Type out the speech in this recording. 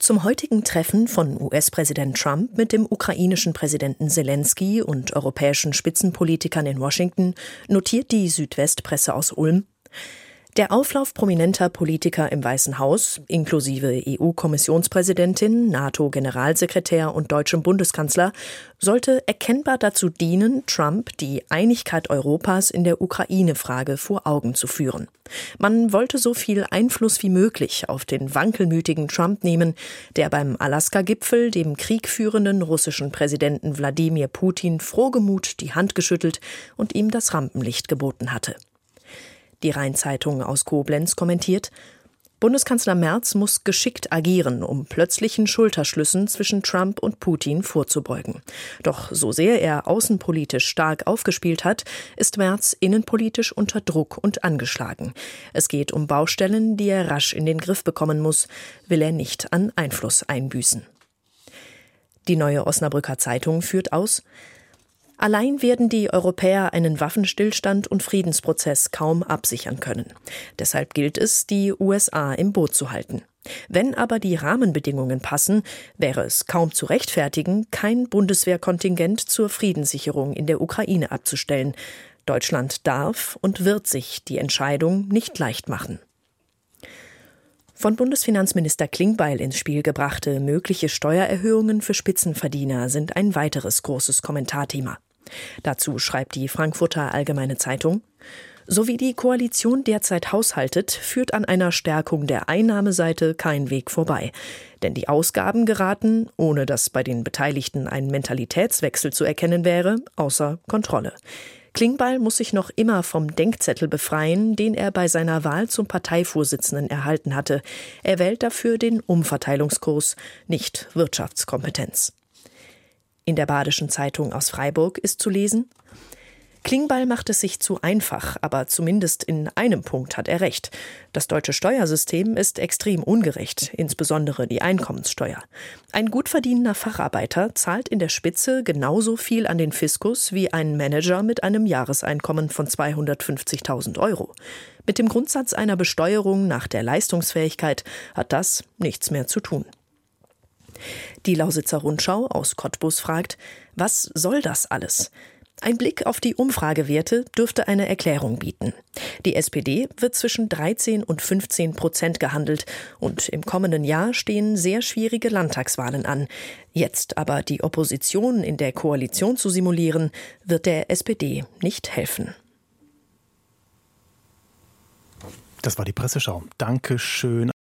Zum heutigen Treffen von US-Präsident Trump mit dem ukrainischen Präsidenten Selenskyj und europäischen Spitzenpolitikern in Washington notiert die Südwestpresse aus Ulm: Der Auflauf prominenter Politiker im Weißen Haus, inklusive EU-Kommissionspräsidentin, NATO-Generalsekretär und deutschem Bundeskanzler, sollte erkennbar dazu dienen, Trump die Einigkeit Europas in der Ukraine-Frage vor Augen zu führen. Man wollte so viel Einfluss wie möglich auf den wankelmütigen Trump nehmen, der beim Alaska-Gipfel dem kriegführenden russischen Präsidenten Wladimir Putin frohgemut die Hand geschüttelt und ihm das Rampenlicht geboten hatte. Die Rhein-Zeitung aus Koblenz kommentiert: Bundeskanzler Merz muss geschickt agieren, um plötzlichen Schulterschlüssen zwischen Trump und Putin vorzubeugen. Doch so sehr er außenpolitisch stark aufgespielt hat, ist Merz innenpolitisch unter Druck und angeschlagen. Es geht um Baustellen, die er rasch in den Griff bekommen muss, will er nicht an Einfluss einbüßen. Die Neue Osnabrücker Zeitung führt aus: Allein werden die Europäer einen Waffenstillstand und Friedensprozess kaum absichern können. Deshalb gilt es, die USA im Boot zu halten. Wenn aber die Rahmenbedingungen passen, wäre es kaum zu rechtfertigen, kein Bundeswehrkontingent zur Friedenssicherung in der Ukraine abzustellen. Deutschland darf und wird sich die Entscheidung nicht leicht machen. Von Bundesfinanzminister Klingbeil ins Spiel gebrachte mögliche Steuererhöhungen für Spitzenverdiener sind ein weiteres großes Kommentarthema. Dazu schreibt die Frankfurter Allgemeine Zeitung: So wie die Koalition derzeit haushaltet, führt an einer Stärkung der Einnahmeseite kein Weg vorbei. Denn die Ausgaben geraten, ohne dass bei den Beteiligten ein Mentalitätswechsel zu erkennen wäre, außer Kontrolle. Klingbeil muss sich noch immer vom Denkzettel befreien, den er bei seiner Wahl zum Parteivorsitzenden erhalten hatte. Er wählt dafür den Umverteilungskurs, nicht Wirtschaftskompetenz. In der Badischen Zeitung aus Freiburg ist zu lesen: Klingbeil macht es sich zu einfach, aber zumindest in einem Punkt hat er recht. Das deutsche Steuersystem ist extrem ungerecht, insbesondere die Einkommenssteuer. Ein gut verdienender Facharbeiter zahlt in der Spitze genauso viel an den Fiskus wie ein Manager mit einem Jahreseinkommen von 250.000 Euro. Mit dem Grundsatz einer Besteuerung nach der Leistungsfähigkeit hat das nichts mehr zu tun. Die Lausitzer Rundschau aus Cottbus fragt: Was soll das alles? Ein Blick auf die Umfragewerte dürfte eine Erklärung bieten. Die SPD wird zwischen 13% und 15% gehandelt und im kommenden Jahr stehen sehr schwierige Landtagswahlen an. Jetzt aber die Opposition in der Koalition zu simulieren, wird der SPD nicht helfen. Das war die Presseschau. Dankeschön.